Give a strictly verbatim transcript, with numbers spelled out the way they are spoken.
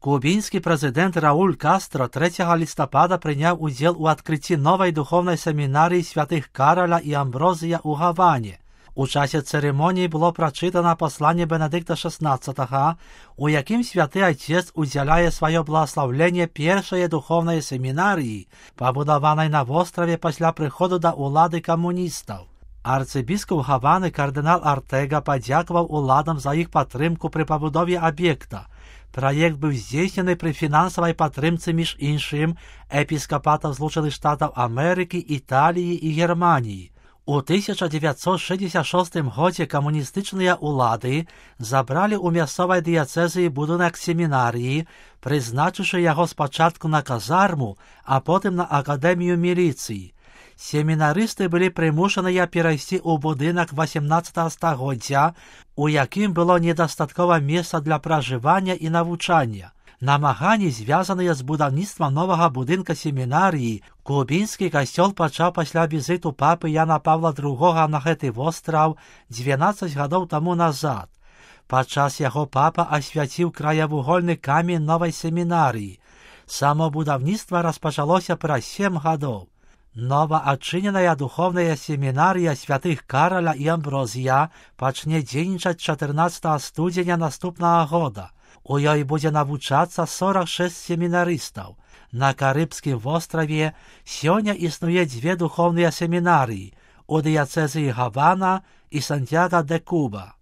Кубінський президент Рауль Кастро третього листопада прийняв уділ у відкритті нової духовної семінарії святих Кароля і Амброзія у Гавані. У часі церемонії було прочитано послання Бенедикта шістнадцятого, у яким святий отець уділяє своє благословення першої духовної семінарії, побудованої на острові після приходу до влади комуністів. Арцибіскуп Гавани кардинал Артега подякував уладам за їх підтримку при побудові об'єкта. Проєкт був здійснений при фінансовій підтримці, між іншим, епіскопатів Злучених Штатів Америки, Італії і Германії. У тисяча дев'ятсот шістдесят шостому році комуністичні улади забрали у місцевій дієцезії будинок семінарії, призначивши його спочатку на казарму, а потім на академію міліції. Семінаристи були примушені перейти у будинок вісімнадцятого століття, у яким було недостатково місця для проживання і навчання. Намагання, зв'язані з будівництвом нового будинку семінарії, Кубінський костел почав після візиту папи Яна Павла другого на цей остров дванадцять років тому назад. Подчас його папа освятив краєвугольний камінь нової семінарії. Само будівництво розпочалося про сім років. Новоотчиненная духовная семинария святых Кароля и Амброзия почне дзейнічаць чатырнаццатага студзеня наступного года. У ёй будзе навучацца сорок шесть семінаристаў. На Карыбскім востраве сёння існуе дзве духовныя семінарыі у дыяцэзіі Гавана і Сантьяго де Куба.